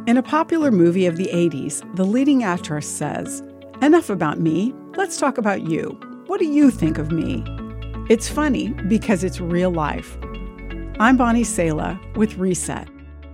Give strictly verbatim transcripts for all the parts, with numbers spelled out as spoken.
In a popular movie of the eighties, the leading actress says, "Enough about me, let's talk about you. What do you think of me?" It's funny because it's real life. I'm Bonnie Sala with Reset.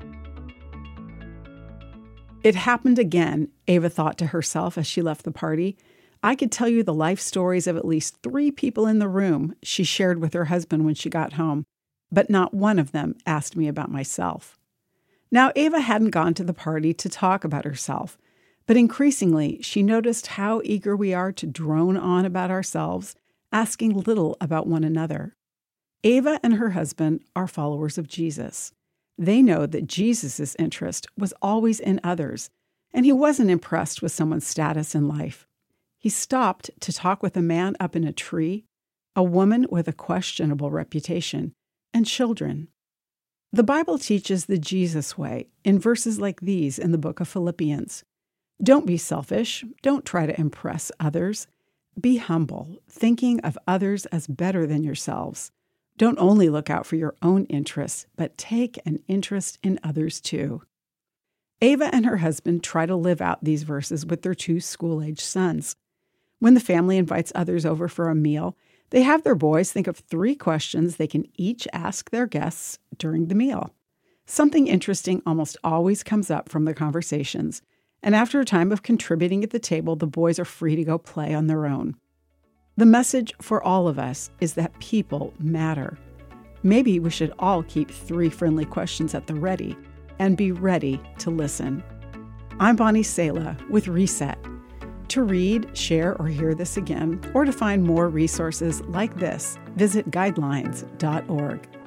It happened again, Ava thought to herself as she left the party. I could tell you the life stories of at least three people in the room she shared with her husband when she got home, but not one of them asked me about myself. Now, Ava hadn't gone to the party to talk about herself, but increasingly she noticed how eager we are to drone on about ourselves, asking little about one another. Ava and her husband are followers of Jesus. They know that Jesus' interest was always in others, and he wasn't impressed with someone's status in life. He stopped to talk with a man up in a tree, a woman with a questionable reputation, and children. The Bible teaches the Jesus way in verses like these in the book of Philippians. Don't be selfish. Don't try to impress others. Be humble, thinking of others as better than yourselves. Don't only look out for your own interests, but take an interest in others too. Ava and her husband try to live out these verses with their two school-age sons. When the family invites others over for a meal, they have their boys think of three questions they can each ask their guests during the meal. Something interesting almost always comes up from the conversations, and after a time of contributing at the table, the boys are free to go play on their own. The message for all of us is that people matter. Maybe we should all keep three friendly questions at the ready and be ready to listen. I'm Bonnie Sala with Reset. To read, share, or hear this again, or to find more resources like this, visit guidelines dot org.